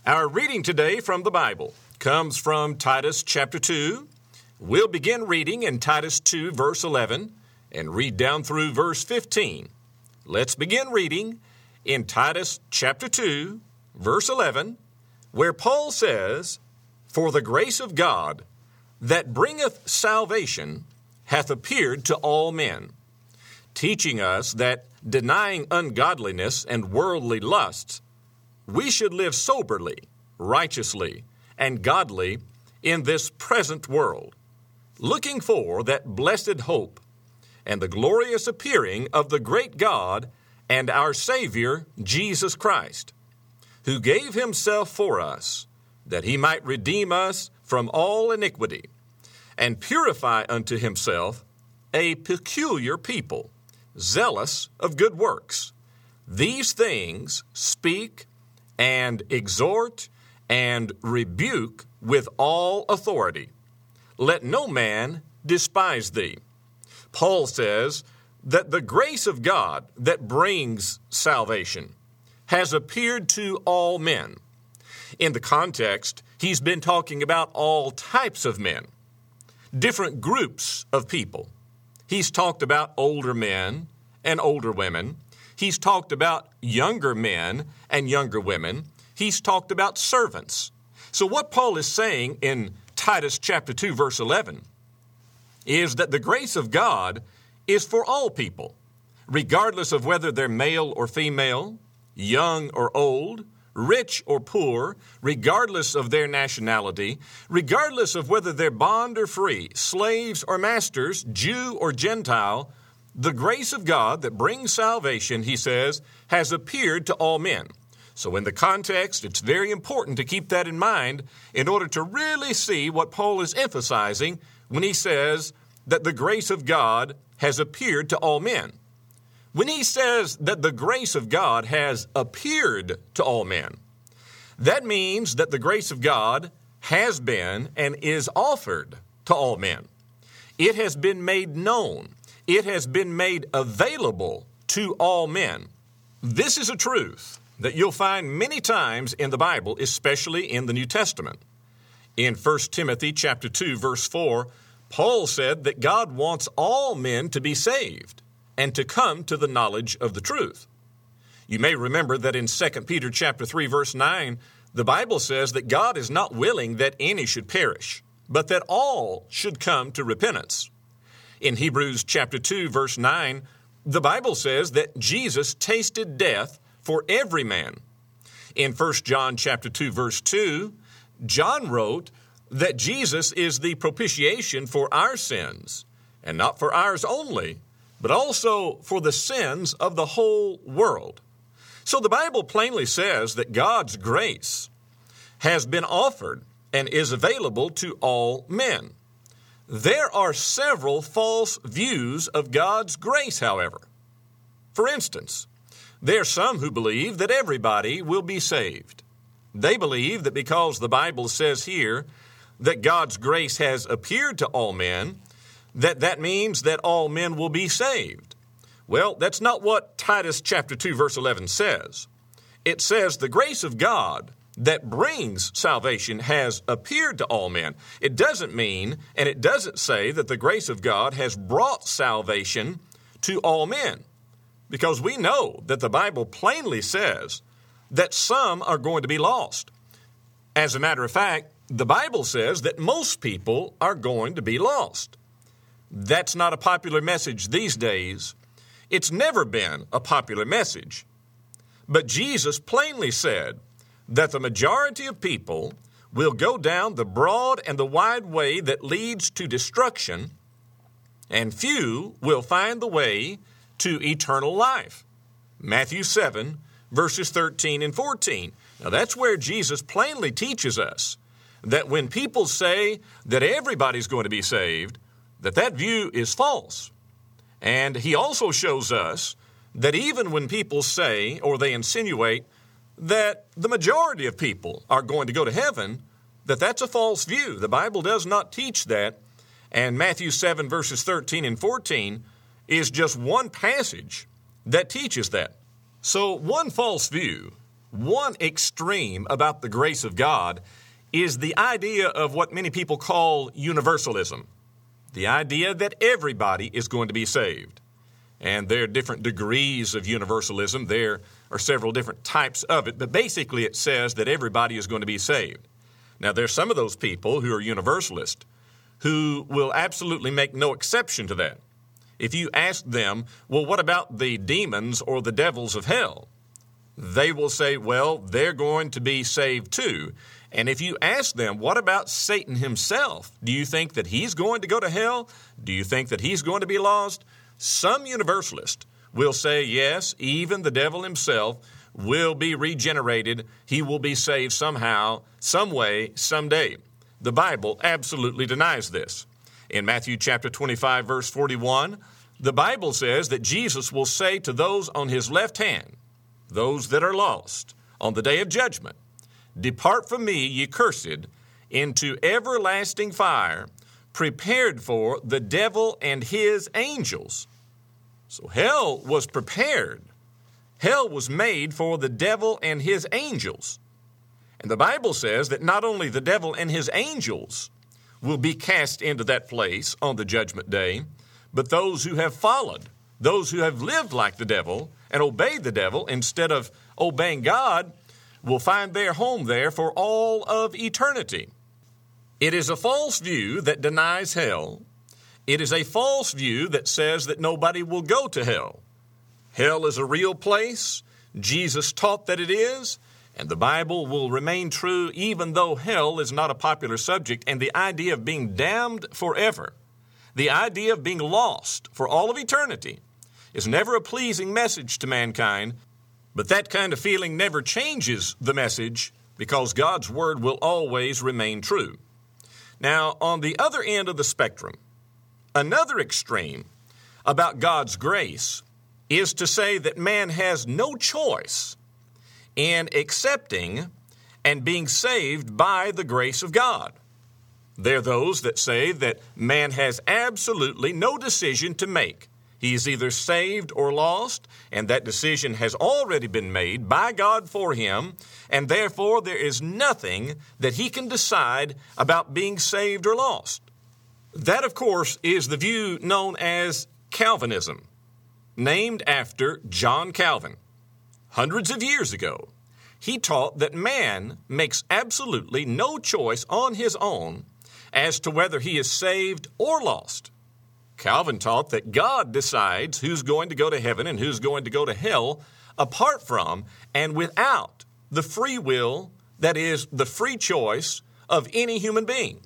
Our reading today from the Bible comes from Titus chapter 2. We'll begin reading in Titus 2, verse 11, and read down through verse 15. Let's begin reading in Titus chapter 2, verse 11, where Paul says, "For the grace of God that bringeth salvation hath appeared to all men, teaching us that, denying ungodliness and worldly lusts, we should live soberly, righteously, and godly in this present world, looking for that blessed hope and the glorious appearing of the great God and our Savior, Jesus Christ, who gave himself for us, that he might redeem us from all iniquity, and purify unto himself a peculiar people, zealous of good works. These things speak and exhort and rebuke with all authority. Let no man despise thee." Paul says that the grace of God that brings salvation has appeared to all men. In the context, he's been talking about all types of men, different groups of people. He's talked about older men and older women. He's talked about younger men and younger women. He's talked about servants. So what Paul is saying in Titus chapter 2, verse 11, is that the grace of God is for all people, regardless of whether they're male or female, young or old, rich or poor, regardless of their nationality, regardless of whether they're bond or free, slaves or masters, Jew or Gentile. The grace of God that brings salvation, he says, has appeared to all men. So in the context, it's very important to keep that in mind in order to really see what Paul is emphasizing when he says that the grace of God has appeared to all men. When he says that the grace of God has appeared to all men, that means that the grace of God has been and is offered to all men. It has been made known. It has been made available to all men. This is a truth that you'll find many times in the Bible, especially in the New Testament. In 1 Timothy chapter 2, verse 4, Paul said that God wants all men to be saved and to come to the knowledge of the truth. You may remember that in 2 Peter chapter 3, verse 9, the Bible says that God is not willing that any should perish, but that all should come to repentance. In Hebrews chapter 2, verse 9, the Bible says that Jesus tasted death for every man. In 1 John chapter 2, verse 2, John wrote that Jesus is the propitiation for our sins, and not for ours only, but also for the sins of the whole world. So the Bible plainly says that God's grace has been offered and is available to all men. There are several false views of God's grace, however. For instance, there are some who believe that everybody will be saved. They believe that because the Bible says here that God's grace has appeared to all men, that means that all men will be saved. Well, that's not what Titus chapter 2, verse 11 says. It says the grace of God that brings salvation has appeared to all men. It doesn't mean, and it doesn't say that the grace of God has brought salvation to all men, because we know that the Bible plainly says that some are going to be lost. As a matter of fact, the Bible says that most people are going to be lost. That's not a popular message these days. It's never been a popular message. But Jesus plainly said that the majority of people will go down the broad and the wide way that leads to destruction, and few will find the way to eternal life. Matthew 7, verses 13 and 14. Now that's where Jesus plainly teaches us that when people say that everybody's going to be saved, that view is false. And he also shows us that even when people say or they insinuate that the majority of people are going to go to heaven, that's a false view. The Bible does not teach that. And Matthew 7, verses 13 and 14 is just one passage that teaches that. So one false view One extreme about the grace of God is the idea of what many people call universalism, the idea that everybody is going to be saved. And there are different degrees of universalism. There are several different types of it, but basically it says that everybody is going to be saved. Now, there's some of those people who are universalist who will absolutely make no exception to that. If you ask them, well, what about the demons or the devils of hell? They will say, well, they're going to be saved too. And if you ask them, what about Satan himself? Do you think that he's going to go to hell? Do you think that he's going to be lost? Some universalists will say, yes, even the devil himself will be regenerated. He will be saved somehow, some way, someday. The Bible absolutely denies this. In Matthew chapter 25, verse 41, the Bible says that Jesus will say to those on his left hand, those that are lost, on the day of judgment, "Depart from me, ye cursed, into everlasting fire, prepared for the devil and his angels." So hell was prepared. Hell was made for the devil and his angels. And the Bible says that not only the devil and his angels will be cast into that place on the judgment day, but those who have followed, those who have lived like the devil and obeyed the devil instead of obeying God, will find their home there for all of eternity. It is a false view that denies hell. It is a false view that says that nobody will go to hell. Hell is a real place. Jesus taught that it is. And the Bible will remain true even though hell is not a popular subject, and the idea of being damned forever, the idea of being lost for all of eternity, is never a pleasing message to mankind, but that kind of feeling never changes the message because God's Word will always remain true. Now, on the other end of the spectrum, another extreme about God's grace is to say that man has no choice in accepting and being saved by the grace of God. There are those that say that man has absolutely no decision to make. He is either saved or lost, and that decision has already been made by God for him, and therefore there is nothing that he can decide about being saved or lost. That, of course, is the view known as Calvinism, named after John Calvin. Hundreds of years ago, he taught that man makes absolutely no choice on his own as to whether he is saved or lost. Calvin taught that God decides who's going to go to heaven and who's going to go to hell apart from and without the free will, that is, the free choice of any human being.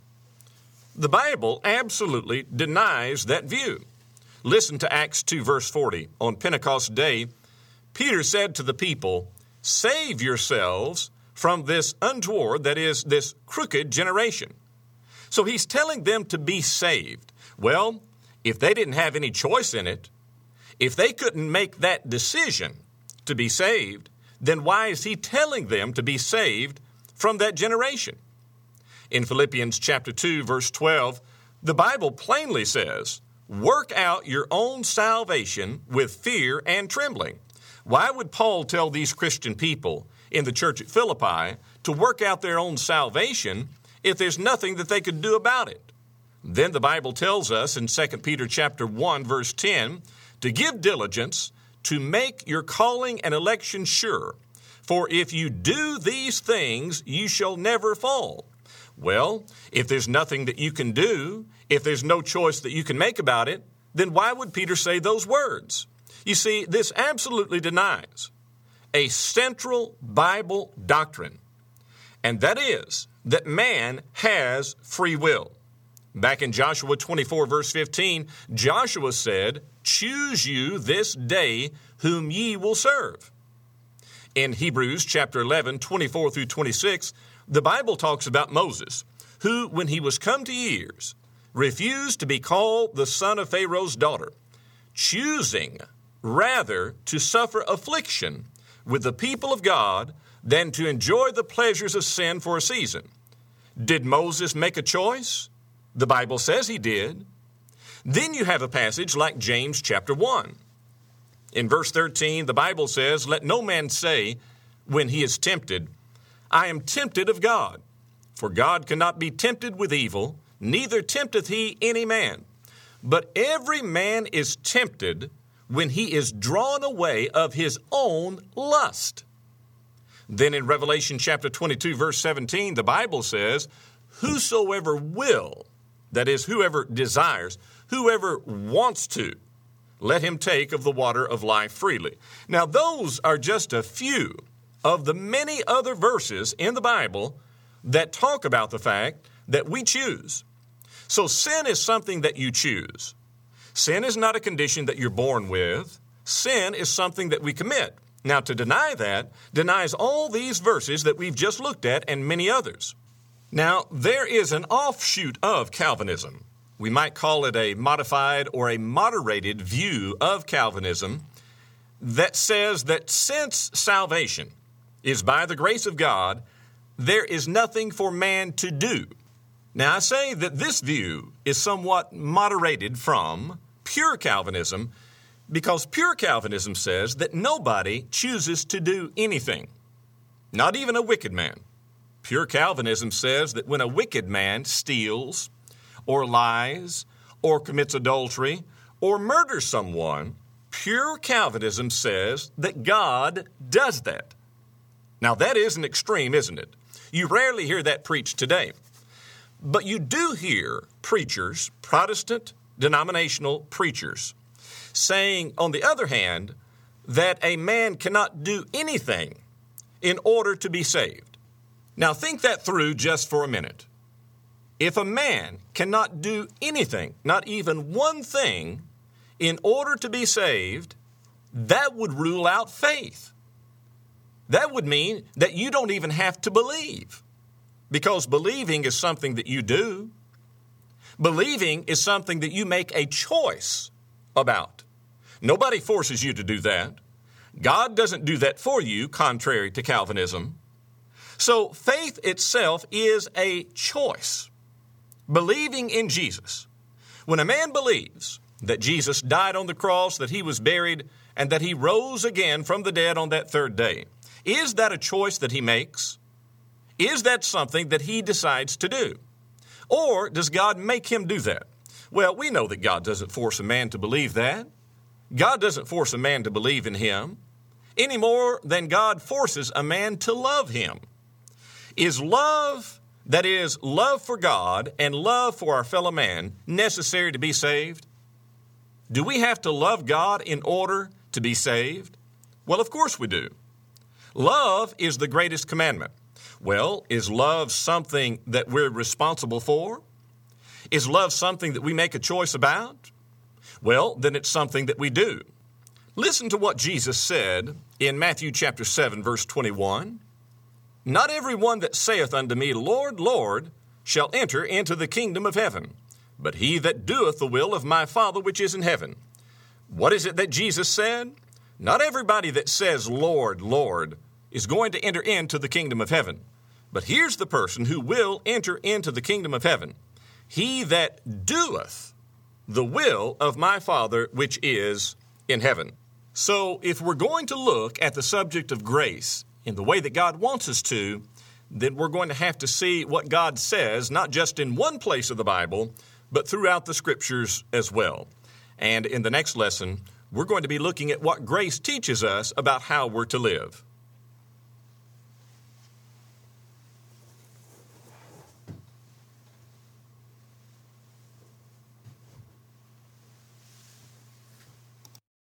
The Bible absolutely denies that view. Listen to Acts 2, verse 40. On Pentecost Day, Peter said to the people, "Save yourselves from this untoward," that is, this crooked generation. So he's telling them to be saved. Well, if they didn't have any choice in it, if they couldn't make that decision to be saved, then why is he telling them to be saved from that generation? In Philippians chapter 2, verse 12, the Bible plainly says, "Work out your own salvation with fear and trembling." Why would Paul tell these Christian people in the church at Philippi to work out their own salvation if there's nothing that they could do about it? Then the Bible tells us in 2 Peter chapter 1, verse 10, to give diligence to make your calling and election sure. For if you do these things, you shall never fall. Well, if there's nothing that you can do, if there's no choice that you can make about it, then why would Peter say those words? You see, this absolutely denies a central Bible doctrine, and that is that man has free will. Back in Joshua 24, verse 15, Joshua said, "Choose you this day whom ye will serve." In Hebrews chapter 11, 24 through 26, the Bible talks about Moses, who, when he was come to years, refused to be called the son of Pharaoh's daughter, choosing rather to suffer affliction with the people of God than to enjoy the pleasures of sin for a season. Did Moses make a choice? The Bible says he did. Then you have a passage like James chapter 1. In verse 13, the Bible says, "Let no man say, when he is tempted, I am tempted of God. For God cannot be tempted with evil, neither tempteth he any man. But every man is tempted when he is drawn away of his own lust. Then in Revelation chapter 22, verse 17, the Bible says, whosoever will, that is, whoever desires, whoever wants to, let him take of the water of life freely. Now, those are just a few of the many other verses in the Bible that talk about the fact that we choose. So sin is something that you choose. Sin is not a condition that you're born with. Sin is something that we commit. Now, to deny that denies all these verses that we've just looked at and many others. Now, there is an offshoot of Calvinism. We might call it a modified or a moderated view of Calvinism that says that since salvation is by the grace of God, there is nothing for man to do. Now, I say that this view is somewhat moderated from pure Calvinism because pure Calvinism says that nobody chooses to do anything, not even a wicked man. Pure Calvinism says that when a wicked man steals or lies or commits adultery or murders someone, pure Calvinism says that God does that. Now, that is an extreme, isn't it? You rarely hear that preached today. But you do hear preachers, Protestant denominational preachers, saying, on the other hand, that a man cannot do anything in order to be saved. Now, think that through just for a minute. If a man cannot do anything, not even one thing, in order to be saved, that would rule out faith. That would mean that you don't even have to believe, because believing is something that you do. Believing is something that you make a choice about. Nobody forces you to do that. God doesn't do that for you, contrary to Calvinism. So faith itself is a choice. Believing in Jesus. When a man believes that Jesus died on the cross, that he was buried, and that he rose again from the dead on that third day, is that a choice that he makes? Is that something that he decides to do? Or does God make him do that? Well, we know that God doesn't force a man to believe that. God doesn't force a man to believe in him any more than God forces a man to love him. Is love, that is, love for God and love for our fellow man, necessary to be saved? Do we have to love God in order to be saved? Well, of course we do. Love is the greatest commandment. Well, is love something that we're responsible for? Is love something that we make a choice about? Well, then it's something that we do. Listen to what Jesus said in Matthew chapter 7, verse 21. Not every one that saith unto me, Lord, Lord, shall enter into the kingdom of heaven, but he that doeth the will of my Father which is in heaven. What is it that Jesus said? Not everybody that says, Lord, Lord, is going to enter into the kingdom of heaven. But here's the person who will enter into the kingdom of heaven. He that doeth the will of my Father which is in heaven. So if we're going to look at the subject of grace in the way that God wants us to, then we're going to have to see what God says, not just in one place of the Bible, but throughout the Scriptures as well. And in the next lesson, we're going to be looking at what grace teaches us about how we're to live.